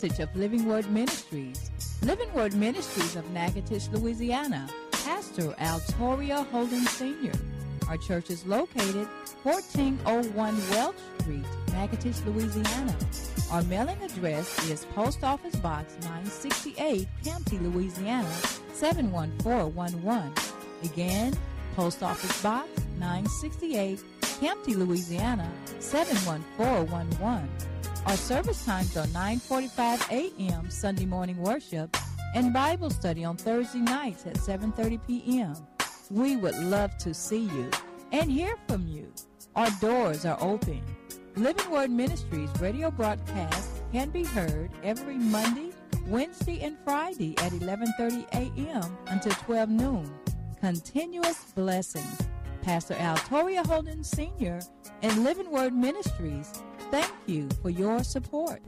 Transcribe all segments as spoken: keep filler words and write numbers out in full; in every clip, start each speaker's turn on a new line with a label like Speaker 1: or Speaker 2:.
Speaker 1: Of Living Word Ministries. Living Word Ministries of Natchitoches, Louisiana. Pastor Altoria Holden Senior Our church is located fourteen oh one Welch Street, Natchitoches, Louisiana. Our mailing address is Post Office Box nine sixty-eight, Campty, Louisiana, seven one four one one. Again, Post Office Box nine sixty-eight, Campty, Louisiana, seven one four one one. Our service times are nine forty-five a.m. Sunday morning worship and Bible study on Thursday nights at seven thirty p.m. We would love to see you and hear from you. Our doors are open. Living Word Ministries radio broadcast can be heard every Monday, Wednesday, and Friday at eleven thirty a.m. until twelve noon. Continuous blessings. Pastor Altoria Holden Senior and Living Word Ministries, thank you for your support.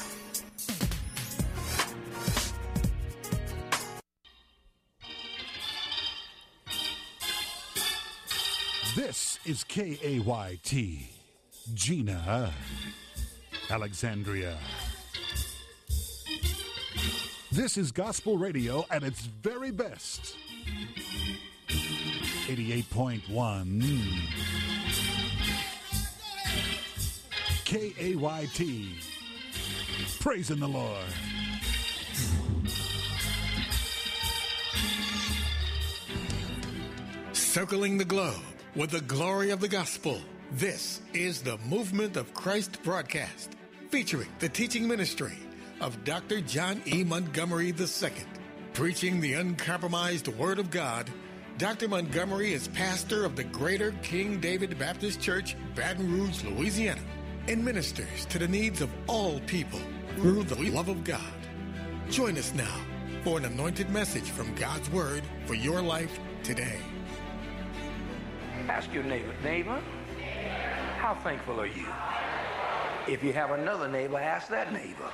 Speaker 2: This is K A Y T, Gina, Alexandria. This is gospel radio at its very best. eighty-eight point one K A Y T, praising the Lord.
Speaker 3: Circling the globe with the glory of the gospel. This is the Movement of Christ broadcast, featuring the teaching ministry of Doctor John E. Montgomery the Second. Preaching the uncompromised Word of God, Doctor Montgomery is pastor of the Greater King David Baptist Church, Baton Rouge, Louisiana, and ministers to the needs of all people through the love of God. Join us now for an anointed message from God's Word for your life today.
Speaker 4: Ask your neighbor, neighbor, how thankful are you? If you have another neighbor, ask that neighbor.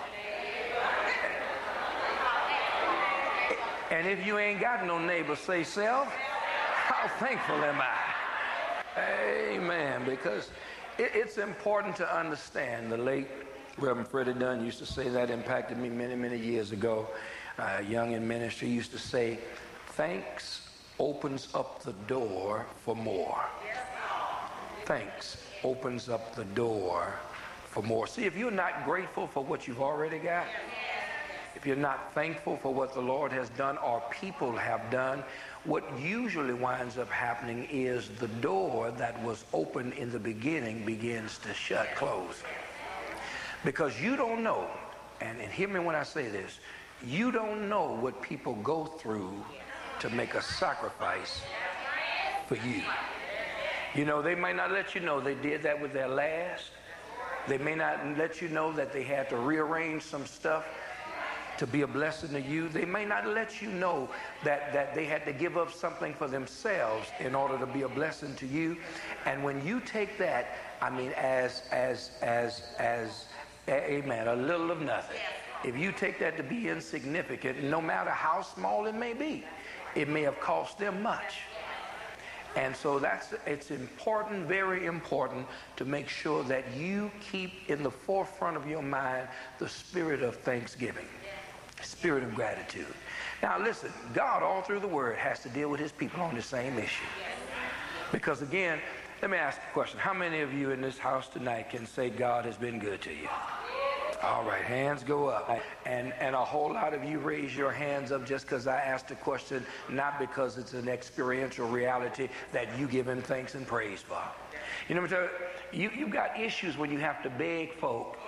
Speaker 4: And if you ain't got no neighbor, say, self, how thankful am I? Amen. Because it, it's important to understand. The late Reverend Freddie Dunn used to say that, impacted me many, many years ago. Uh, young in ministry, used to say, thanks opens up the door for more. Thanks opens up the door for more. See, if you're not grateful for what you've already got, if you're not thankful for what the Lord has done or people have done, what usually winds up happening is the door that was open in the beginning begins to shut, close. Because you don't know, and, and hear me when I say this, you don't know what people go through to make a sacrifice for you. You know, they may not let you know they did that with their last. They may not let you know that they had to rearrange some stuff to be a blessing to you. They may not let you know that, that they had to give up something for themselves in order to be a blessing to you. And when you take that, I mean, as, as, as, as, amen, a little of nothing. If you take that to be insignificant, no matter how small it may be, it may have cost them much. And so that's, it's important, very important, to make sure that you keep in the forefront of your mind the spirit of thanksgiving, spirit of gratitude. Now listen, God all through the Word has to deal with his people on the same issue. Because again, let me ask you a question. How many of you in this house tonight can say God has been good to you? All right, hands go up. And, and a whole lot of you raise your hands up just because I asked a question, not because it's an experiential reality that you give him thanks and praise for. You know what I'm saying? You, you've got issues when you have to beg folk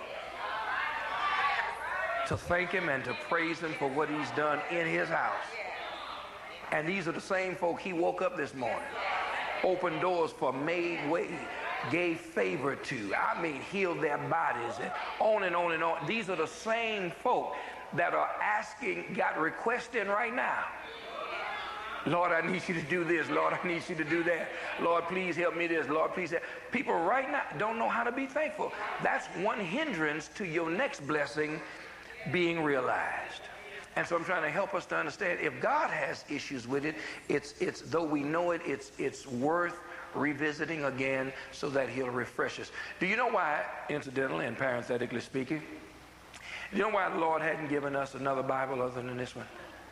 Speaker 4: to thank him and to praise him for what he's done in his house. And these are the same folk he woke up this morning, opened doors for, made way, gave favor to, I mean, healed their bodies, and on and on and on. These are the same folk that are asking, got requests in right now. Lord, I need you to do this. Lord, I need you to do that. Lord, please help me this. Lord, please help. People right now don't know how to be thankful. That's one hindrance to your next blessing being realized. And so I'm trying to help us to understand, if God has issues with it, it's, it's though we know it, it's, it's worth revisiting again so that he'll refresh us. Do you know why, incidentally and parenthetically speaking, You know why the Lord hadn't given us another Bible other than this one?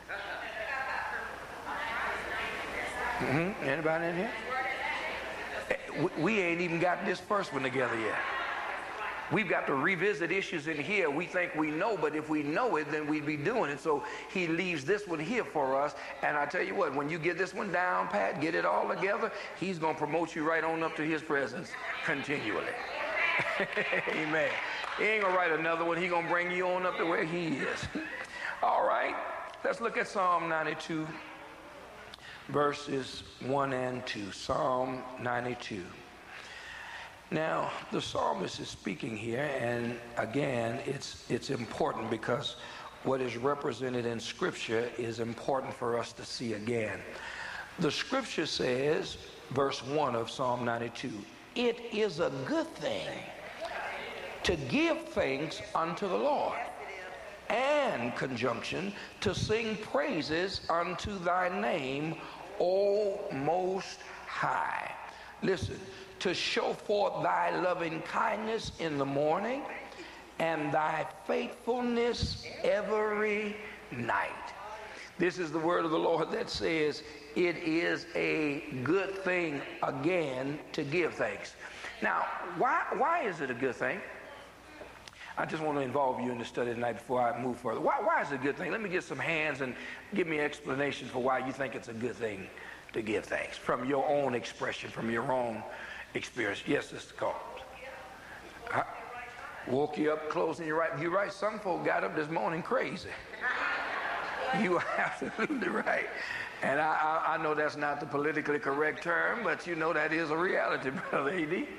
Speaker 4: Mm-hmm. Anybody in here? We, we ain't even got this first one together yet. We've got to revisit issues in here we think we know, but if we know it, then we'd be doing it. So he leaves this one here for us. And I tell you what, when you get this one down, Pat, get it all together, he's going to promote you right on up to his presence continually. Amen. He ain't going to write another one. He's going to bring you on up to where he is. All right. Let's look at Psalm ninety-two, verses one and two. Psalm ninety-two. Now, the psalmist is speaking here, and again, it's, it's important because what is represented in Scripture is important for us to see again. The Scripture says, verse one of Psalm ninety-two, it is a good thing to give thanks unto the Lord, and, conjunction, to sing praises unto thy name, O Most High. Listen. To show forth thy loving kindness in the morning and thy faithfulness every night. This is the word of the Lord that says it is a good thing again to give thanks. Now, why, why is it a good thing? I just want to involve you in the study tonight before I move further. Why, why is it a good thing? Let me get some hands and give me an explanation for why you think it's a good thing to give thanks from your own expression, from your own experience. Yes, Sister Combs. I woke you up closing your right. You're right. Some folk got up this morning crazy. You are absolutely right. And I, I, I know that's not the politically correct term, but you know that is a reality, Brother A D.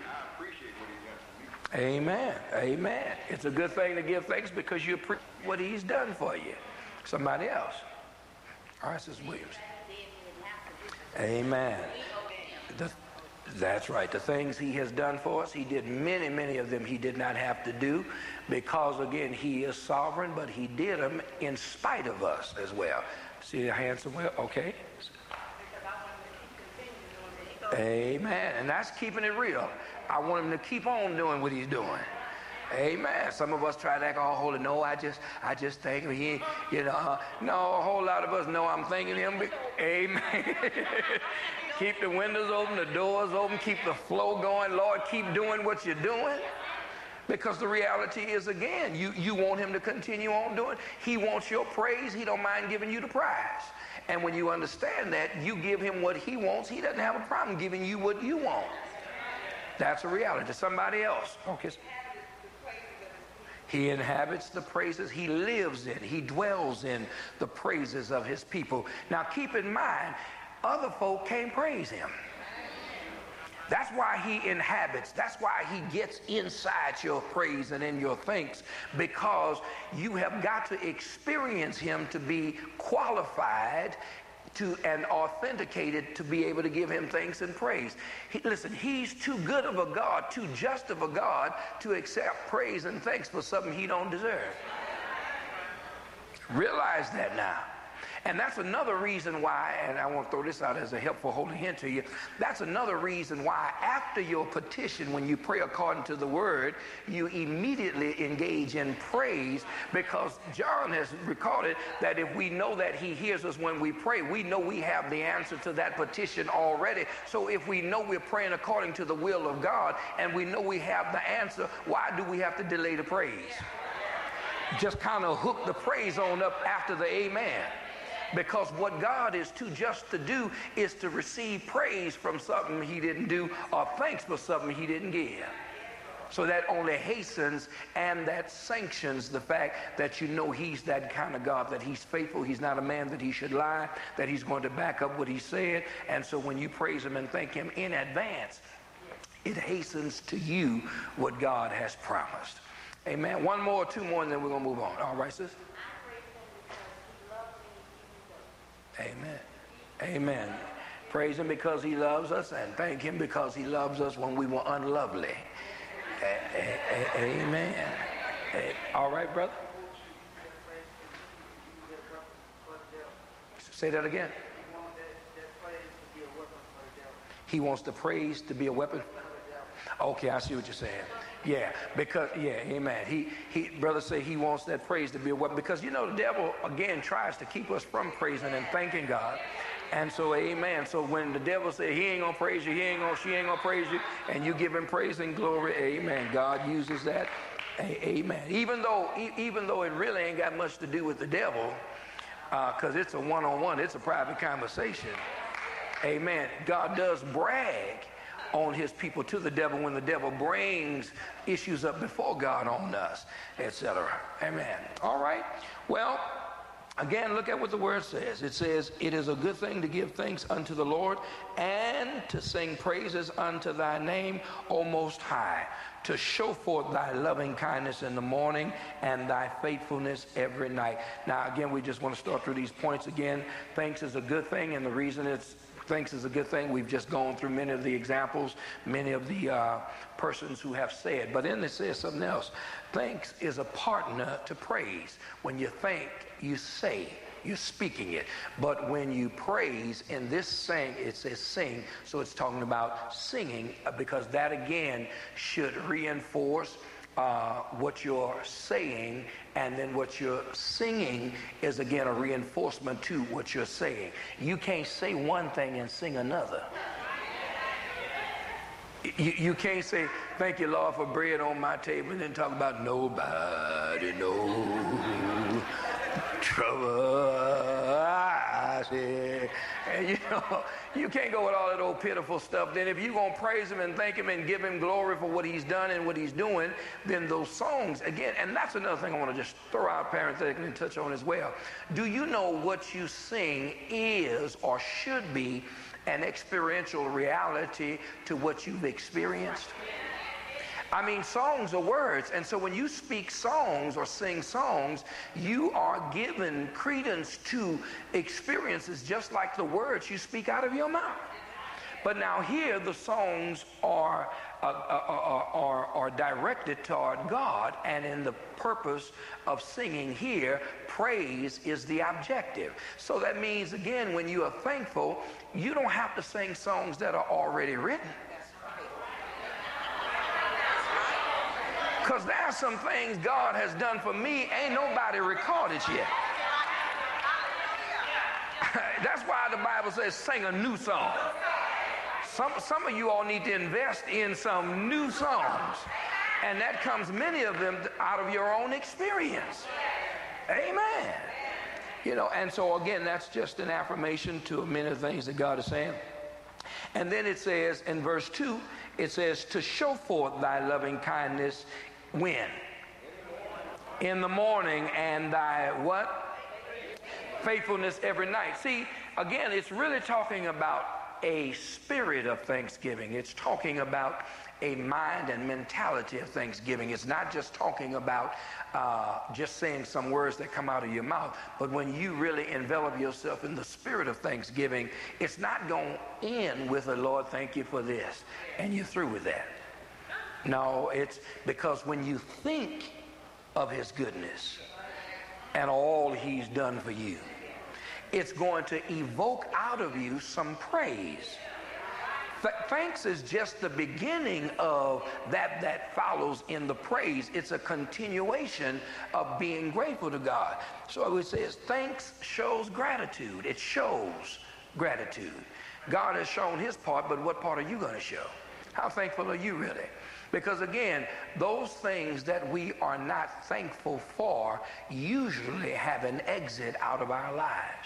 Speaker 4: Amen. Amen. It's a good thing to give thanks because you appreciate what he's done for you. Somebody else. All right, Sister Williams. Amen. The, That's right. The things he has done for us, he did many, many of them he did not have to do because, again, he is sovereign, but he did them in spite of us as well. See the hand somewhere? Okay. Amen. And that's keeping it real. I want him to keep on doing what he's doing. Amen. Some of us try to act all holy. No, I just, I just thank him. He, you know, uh, no, a whole lot of us know I'm thanking him. Amen. Keep the windows open, the doors open, keep the flow going. Lord, keep doing what you're doing. Because the reality is, again, you, you want him to continue on doing. He wants your praise. He don't mind giving you the prize. And when you understand that, you give him what he wants. He doesn't have a problem giving you what you want. That's a reality. Somebody else. Okay. He inhabits the praises. He lives in, he dwells in the praises of his people. Now, keep in mind, other folk can't praise him. That's why he inhabits. That's why he gets inside your praise and in your thanks, because you have got to experience him to be qualified to and authenticated to be able to give him thanks and praise. He, listen, he's too good of a God, too just of a God to accept praise and thanks for something he don't deserve. Realize that now. And that's another reason why, and I want to throw this out as a helpful holy hint to you, that's another reason why after your petition, when you pray according to the word, you immediately engage in praise, because John has recorded that if we know that he hears us when we pray, we know we have the answer to that petition already. So if we know we're praying according to the will of God and we know we have the answer, why do we have to delay the praise? Just kind of hook the praise on up after the amen. Because what God is too just to do is to receive praise from something he didn't do, or thanks for something he didn't give. So that only hastens and that sanctions the fact that you know he's that kind of God, that he's faithful, he's not a man that he should lie, that he's going to back up what he said. And so when you praise him and thank him in advance, it hastens to you what God has promised. Amen. One more, two more, and then we're going to move on. All right, sis? Amen. Amen. Praise him because he loves us, and thank him because he loves us when we were unlovely. A- a- a- amen. A- all right, brother? Say that again. He wants the praise to be a weapon. Okay, I see what you're saying. Yeah, because, yeah, amen. He, he, brother say he wants that praise to be a weapon because, you know, the devil, again, tries to keep us from praising and thanking God. And so, amen. So when the devil say he ain't going to praise you, he ain't going to, she ain't going to praise you, and you give him praise and glory, amen. God uses that, a, amen. Even though, e even though it really ain't got much to do with the devil, because uh, it's a one-on-one, it's a private conversation, amen. God does brag on his people to the devil when the devil brings issues up before God on us, et cetera. Amen. All right. Well, again, look at what the word says. It says, it is a good thing to give thanks unto the Lord and to sing praises unto thy name, O Most High, to show forth thy loving kindness in the morning and thy faithfulness every night. Now, again, we just want to start through these points again. Thanks is a good thing, and the reason it's thanks is a good thing. We've just gone through many of the examples, many of the uh, persons who have said. But then it says something else. Thanks is a partner to praise. When you thank, you say, you're speaking it. But when you praise, in this saying, it says sing. So it's talking about singing, because that again should reinforce Uh, what you're saying, and then what you're singing is again a reinforcement to what you're saying. You can't say one thing and sing another. You, you can't say, thank you, Lord, for bread on my table, and then talk about nobody knows trouble I see. And you know, you can't go with all that old pitiful stuff. Then if you're going to praise him and thank him and give him glory for what he's done and what he's doing, then those songs, again, and that's another thing I want to just throw out parenthetically and touch on as well. Do you know what you sing is or should be an experiential reality to what you've experienced? I mean, songs are words, and so when you speak songs or sing songs, you are giving credence to experiences just like the words you speak out of your mouth. But now here the songs are, uh, are, are, are directed toward God, and in the purpose of singing here, praise is the objective. So that means, again, when you are thankful, you don't have to sing songs that are already written. Because there are some things God has done for me, ain't nobody recorded yet. That's why the Bible says sing a new song. Some, some of you all need to invest in some new songs. And that comes, many of them, out of your own experience. Amen. You know, and so again, that's just an affirmation to many of the things that God is saying. And then it says in verse two, it says, to show forth thy loving kindness when? In the morning, and thy what? Faithfulness every night. See, again, it's really talking about a spirit of thanksgiving. It's talking about a mind and mentality of thanksgiving. It's not just talking about uh, just saying some words that come out of your mouth, but when you really envelop yourself in the spirit of thanksgiving, it's not going to end with a Lord, thank you for this, and you're through with that. No, it's because when you think of his goodness and all he's done for you, it's going to evoke out of you some praise. Th thanks is just the beginning of that that follows in the praise. It's a continuation of being grateful to God. So I would say is thanks shows gratitude. It shows gratitude. God has shown his part, but what part are you going to show? How thankful are you really? Because again, those things that we are not thankful for usually have an exit out of our lives.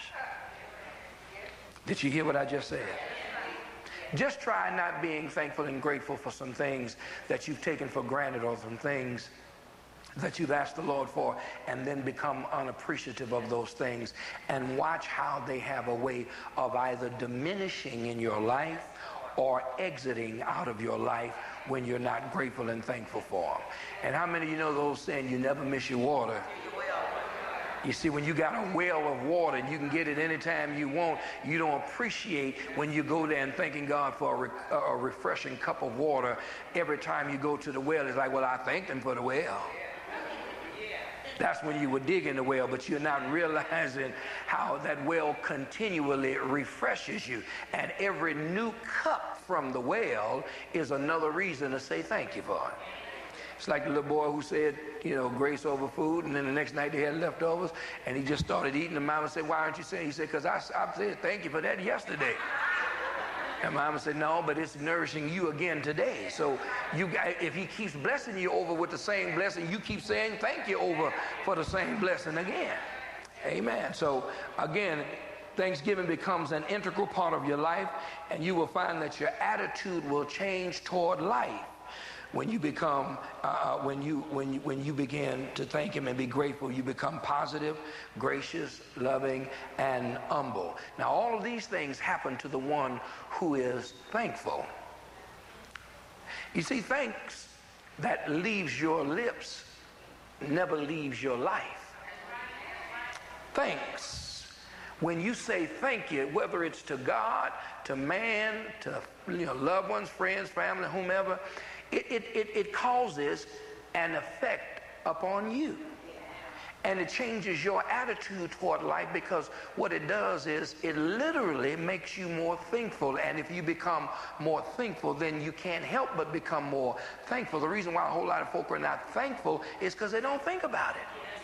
Speaker 4: Did you hear what I just said? Just try not being thankful and grateful for some things that you've taken for granted, or some things that you've asked the Lord for, and then become unappreciative of those things, and watch how they have a way of either diminishing in your life or exiting out of your life when you're not grateful and thankful for them. And how many of you know those saying, you never miss your water? You see, when you got a well of water and you can get it anytime you want, you don't appreciate when you go there and thanking God for a, re a refreshing cup of water every time you go to the well. It's like, well, I thanked him for the well. That's when you were digging the well, but you're not realizing how that well continually refreshes you. And every new cup from the well is another reason to say thank you for it. It's like the little boy who said, you know, grace over food, and then the next night they had leftovers, and he just started eating. The mama said, why aren't you saying? He said, because I, I said thank you for that yesterday. And mama said, no, but it's nourishing you again today. So you, if he keeps blessing you over with the same blessing, you keep saying thank you over for the same blessing again. Amen. So again, Thanksgiving becomes an integral part of your life, and you will find that your attitude will change toward life when you become, uh, when you when you, when you begin to thank him and be grateful. You become positive, gracious, loving, and humble. Now, all of these things happen to the one who is thankful. You see, thanks that leaves your lips never leaves your life. Thanks. When you say thank you, whether it's to God, to man, to you know, loved ones, friends, family, whomever, it, it, it, it causes an effect upon you. And it changes your attitude toward life, because what it does is it literally makes you more thankful. And if you become more thankful, then you can't help but become more thankful. The reason why a whole lot of folk are not thankful is because they don't think about it.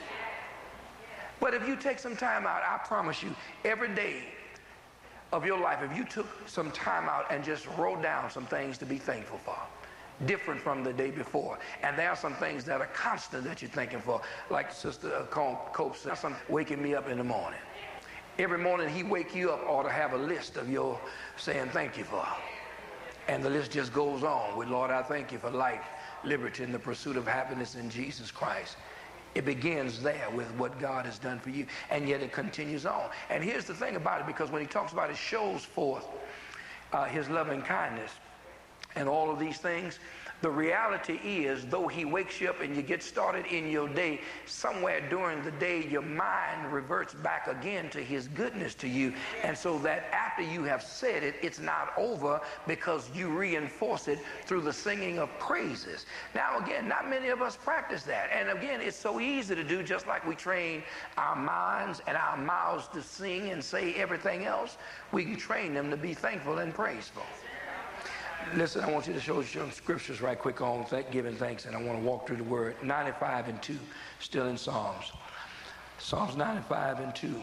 Speaker 4: But if you take some time out, I promise you, every day of your life, if you took some time out and just wrote down some things to be thankful for, different from the day before, and there are some things that are constant that you're thanking for, like Sister Cope said, some waking me up in the morning. Every morning he wake you up ought to have a list of your saying thank you for. And the list just goes on with, Lord, I thank you for life, liberty, and the pursuit of happiness in Jesus Christ. It begins there with what God has done for you, and yet it continues on. And here's the thing about it, because when he talks about it, shows forth uh, his loving kindness and all of these things. The reality is, though he wakes you up and you get started in your day, somewhere during the day your mind reverts back again to his goodness to you. And so that after you have said it, it's not over, because you reinforce it through the singing of praises. Now again, not many of us practice that. And again, it's so easy to do, just like we train our minds and our mouths to sing and say everything else. We can train them to be thankful and praiseful. Listen, I want you to show you some scriptures right quick on th- giving thanks, and I want to walk through the word. ninety-five and two, still in Psalms. Psalms ninety-five and two.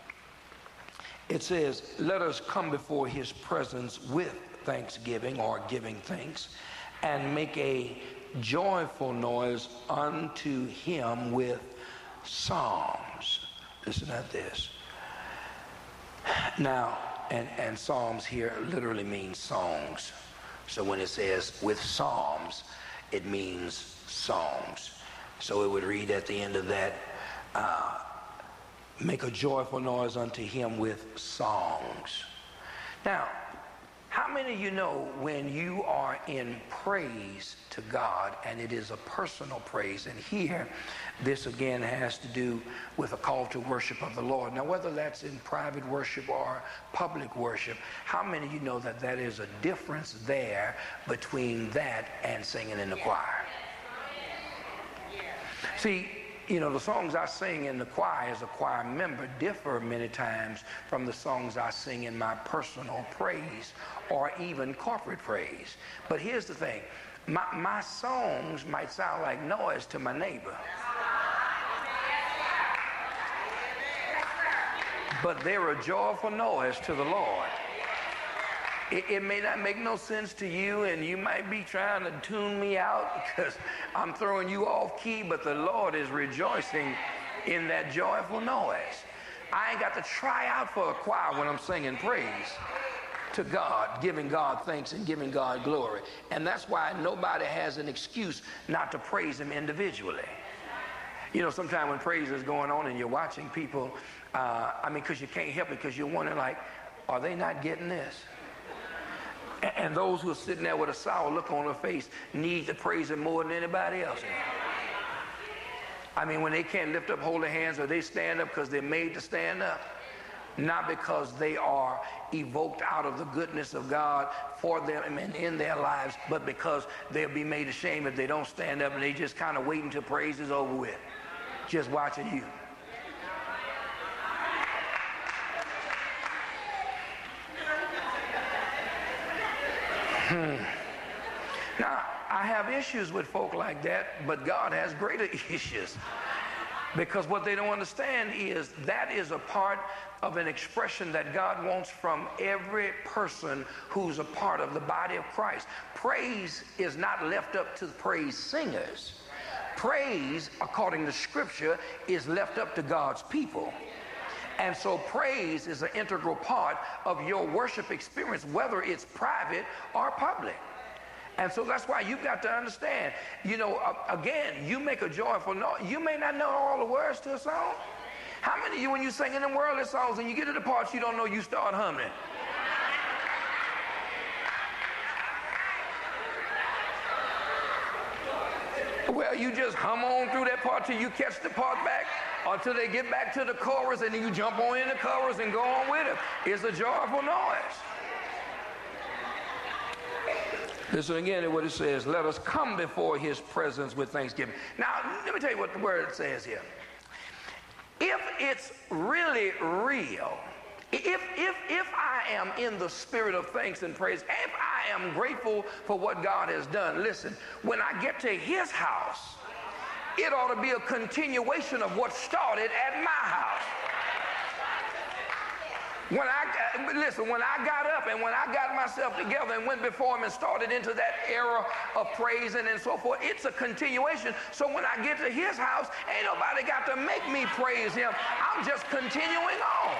Speaker 4: It says, let us come before his presence with thanksgiving, or giving thanks, and make a joyful noise unto him with psalms. Listen at this. Now, and, and psalms here literally means songs. So when it says with psalms, it means songs. So it would read at the end of that, uh, make a joyful noise unto him with songs. Now, how many of you know when you are in praise to God, and it is a personal praise, and here this again has to do with a call to worship of the Lord. Now, whether that's in private worship or public worship, how many of you know that that is a difference there between that and singing in the choir? See, you know, the songs I sing in the choir as a choir member differ many times from the songs I sing in my personal praise or even corporate praise. But here's the thing. My, my songs might sound like noise to my neighbor, but they're a joyful noise to the Lord. It, it may not make no sense to you, and you might be trying to tune me out because I'm throwing you off key, but the Lord is rejoicing in that joyful noise. I ain't got to try out for a choir when I'm singing praise to God, giving God thanks and giving God glory. And that's why nobody has an excuse not to praise him individually. You know, sometimes when praise is going on and you're watching people, uh, I mean, because you can't help it, because you're wondering, like, are they not getting this? And those who are sitting there with a sour look on their face need to praise him more than anybody else. I mean, when they can't lift up holy hands, or they stand up because they're made to stand up, not because they are evoked out of the goodness of God for them and in their lives, but because they'll be made ashamed if they don't stand up, and they just kind of wait until praise is over with, just watching you. Hmm. Now, I have issues with folk like that, but God has greater issues. Because what they don't understand is that is a part of an expression that God wants from every person who's a part of the body of Christ. Praise is not left up to the praise singers. Praise, according to Scripture, is left up to God's people. And so praise is an integral part of your worship experience, whether it's private or public. And so that's why you've got to understand, you know, uh, again, you make a joyful noise. You may not know all the words to a song. How many of you, when you're singing them worldly songs and you get to the parts you don't know, you start humming? Well, you just hum on through that part till you catch the part back, or till they get back to the chorus, and then you jump on in the chorus and go on with it. It's a joyful noise. Listen again to what it says. Let us come before his presence with thanksgiving. Now, let me tell you what the word says here. If it's really real, if, if, if I am in the spirit of thanks and praise, if I am grateful for what God has done, listen, when I get to his house, it ought to be a continuation of what started at my house. When I, listen, when I got up and when I got myself together and went before him and started into that era of praising and so forth, it's a continuation. So when I get to his house, ain't nobody got to make me praise him. I'm just continuing on.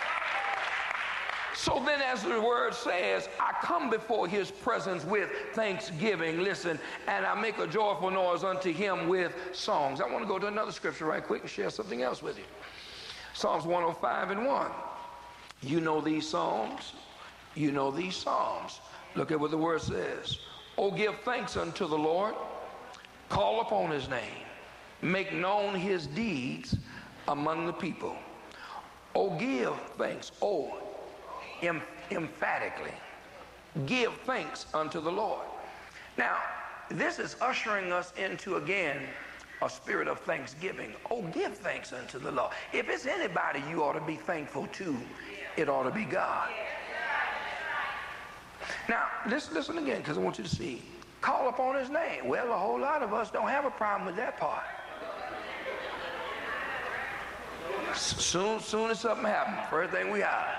Speaker 4: So then, as the word says, I come before his presence with thanksgiving, listen, and I make a joyful noise unto him with songs. I want to go to another scripture right quick and share something else with you. Psalms one oh five and one. You know these psalms. You know these psalms. Look at what the word says. Oh, give thanks unto the Lord. Call upon his name. Make known his deeds among the people. Oh, give thanks. Oh, em- emphatically. Give thanks unto the Lord. Now, this is ushering us into, again, a spirit of thanksgiving. Oh, give thanks unto the Lord. If it's anybody you ought to be thankful to, it ought to be God. Now, listen, listen again, because I want you to see. Call upon his name. Well, a whole lot of us don't have a problem with that part. Soon, soon as something happens, first thing we are.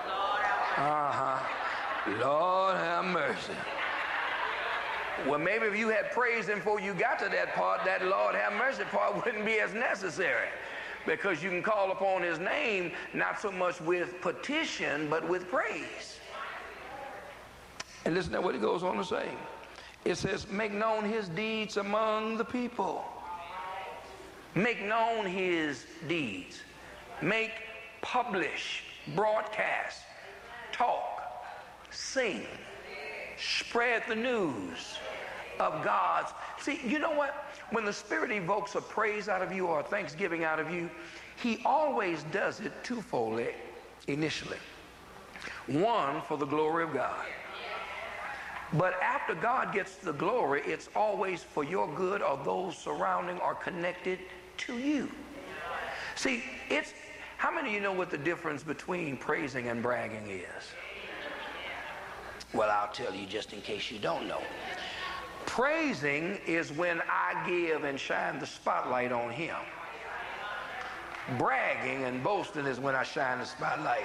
Speaker 4: Uh-huh. Lord have mercy. Well, maybe if you had praised him before you got to that part, that Lord have mercy part wouldn't be as necessary. Because you can call upon his name not so much with petition, but with praise. And listen to what it goes on to say. It says, make known his deeds among the people. Make known his deeds. Make, publish, broadcast, talk, sing, spread the news of God's. See, you know what? When the Spirit evokes a praise out of you or a thanksgiving out of you, he always does it twofold initially. One, for the glory of God. But after God gets the glory, it's always for your good or those surrounding or connected to you. See, it's, how many of you know what the difference between praising and bragging is? Well, I'll tell you just in case you don't know. Praising is when I give and shine the spotlight on him. Bragging and boasting is when I shine the spotlight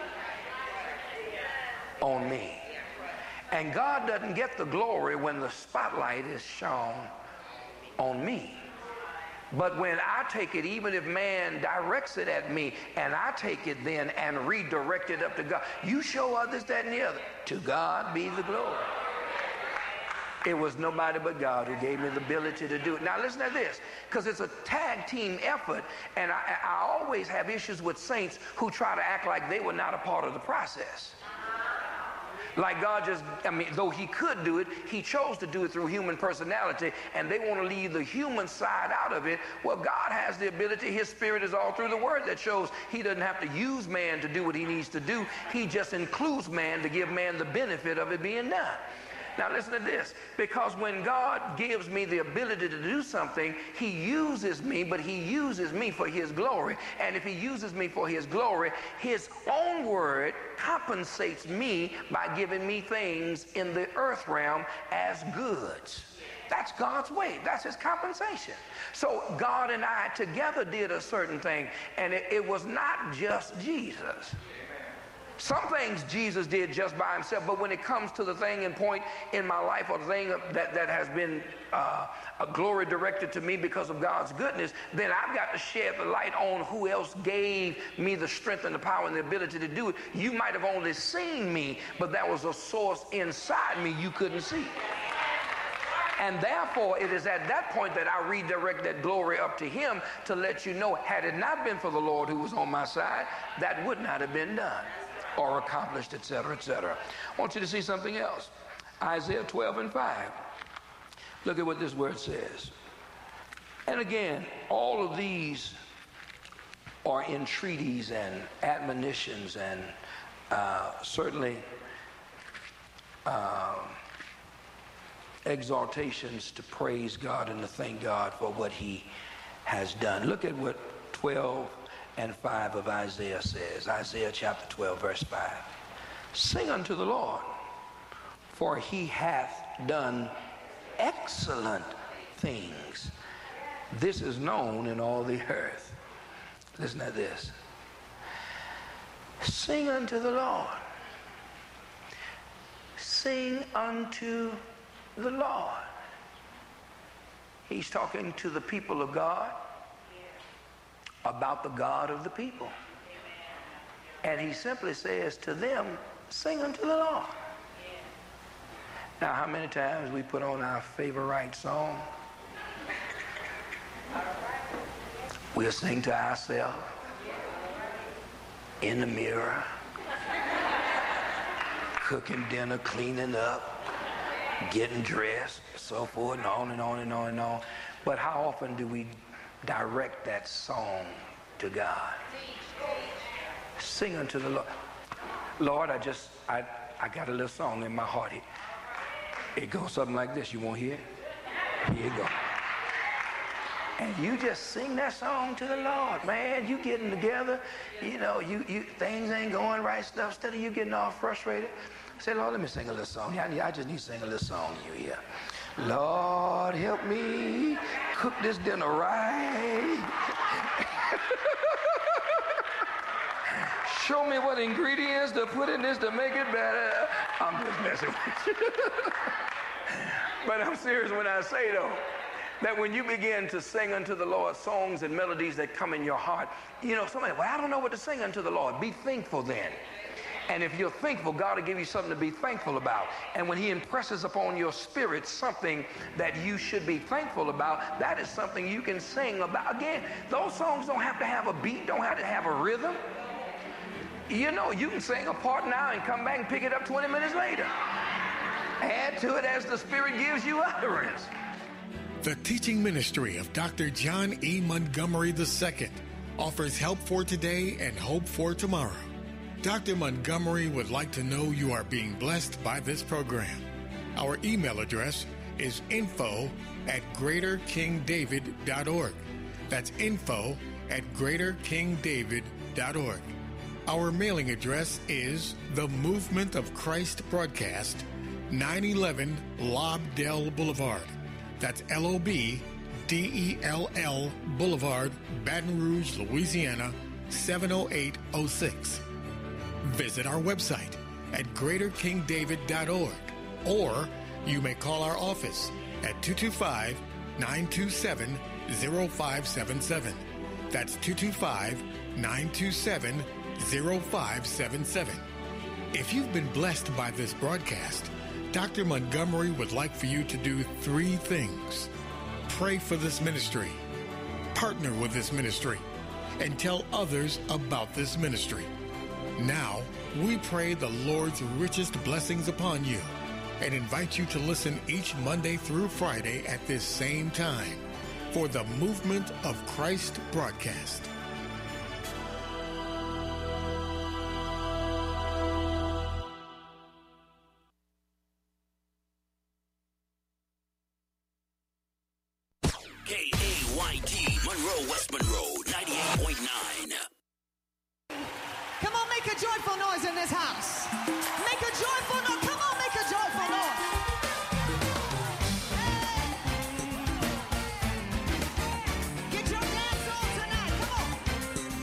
Speaker 4: on me. And God doesn't get the glory when the spotlight is shone on me. But when I take it, even if man directs it at me, and I take it then and redirect it up to God, you show others that and the other. To God be the glory. It was nobody but God who gave me the ability to do it. Now listen to this, because it's a tag team effort, and I, I always have issues with saints who try to act like they were not a part of the process. Like God just, I mean, though he could do it, he chose to do it through human personality, and they want to leave the human side out of it. Well, God has the ability. His Spirit is all through the Word that shows he doesn't have to use man to do what he needs to do. He just includes man to give man the benefit of it being done. Now listen to this, because when God gives me the ability to do something, he uses me, but he uses me for his glory. And if he uses me for his glory, his own word compensates me by giving me things in the earth realm as goods. That's God's way. That's his compensation. So God and I together did a certain thing, and it, it was not just Jesus. Some things Jesus did just by himself, but when it comes to the thing and point in my life, or the thing that, that has been uh, a glory directed to me because of God's goodness, then I've got to shed the light on who else gave me the strength and the power and the ability to do it. You might have only seen me, but there was a source inside me you couldn't see. And therefore, it is at that point that I redirect that glory up to him to let you know, had it not been for the Lord who was on my side, that would not have been done or accomplished, et cetera, et cetera. I want you to see something else. Isaiah twelve and five. Look at what this word says. And again, all of these are entreaties and admonitions and uh, certainly uh, exaltations to praise God and to thank God for what he has done. Look at what twelve and five of Isaiah says. Isaiah chapter twelve, verse five. Sing unto the Lord, for he hath done excellent things. This is known in all the earth. Listen to this. Sing unto the Lord. Sing unto the Lord. He's talking to the people of God about the God of the people. And he simply says to them, sing unto the Lord. Now, how many times we put on our favorite song? We'll sing to ourselves in the mirror, cooking dinner, cleaning up, getting dressed, so forth, and on and on and on and on. But how often do we direct that song to God? Sing unto the Lord. Lord, I just, I, I got a little song in my heart. It, it goes something like this. You want to hear it? Here you go. And you just sing that song to the Lord, man. You getting together, you know, you, you things ain't going right, stuff. Instead of you getting all frustrated, say, Lord, let me sing a little song. I, I just need to sing a little song to you here. Lord, help me cook this dinner right. Show me what ingredients to put in this to make it better. I'm just messing with you. But I'm serious when I say, though, that when you begin to sing unto the Lord songs and melodies that come in your heart, you know, somebody, well, I don't know what to sing unto the Lord. Be thankful then. And if you're thankful, God will give you something to be thankful about. And when he impresses upon your spirit something that you should be thankful about, that is something you can sing about. Again, those songs don't have to have a beat, don't have to have a rhythm. You know, you can sing a part now and come back and pick it up twenty minutes later. Add to it as the Spirit gives you utterance.
Speaker 3: The teaching ministry of Doctor John E. Montgomery the Second offers help for today and hope for tomorrow. Doctor Montgomery would like to know you are being blessed by this program. Our email address is info at greater king david dot org. That's info at greater king david dot org. Our mailing address is The Movement of Christ Broadcast, nine eleven Lobdell Boulevard. That's L O B D E L L Boulevard, Baton Rouge, Louisiana, seven oh eight oh six. Visit our website at greater king david dot org, or you may call our office at two two five, nine two seven, zero five seven seven. That's two two five, nine two seven, zero five seven seven. If you've been blessed by this broadcast, Doctor Montgomery would like for you to do three things. Pray for this ministry, partner with this ministry, and tell others about this ministry. Now, we pray the Lord's richest blessings upon you and invite you to listen each Monday through Friday at this same time for the Movement of Christ broadcast.